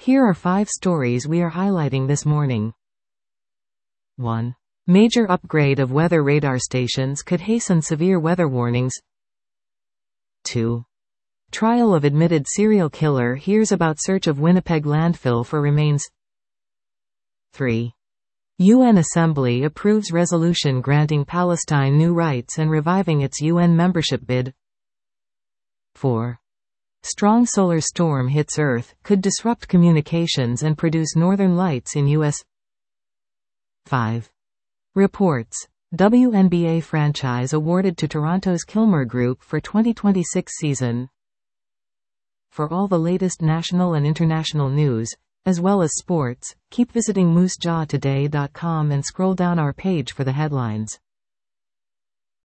Here are 5 stories we are highlighting this morning. 1. Major upgrade of weather radar stations could hasten severe weather warnings. 2. Trial of admitted serial killer hears about search of Winnipeg landfill for remains. 3. UN Assembly approves resolution granting Palestine new rights and reviving its UN membership bid. 4. Strong solar storm hits Earth, could disrupt communications and produce northern lights in U.S. 5. Reports. WNBA franchise awarded to Toronto's Kilmer Group for 2026 season. For all the latest national and international news, as well as sports, keep visiting moosejawtoday.com and scroll down our page for the headlines.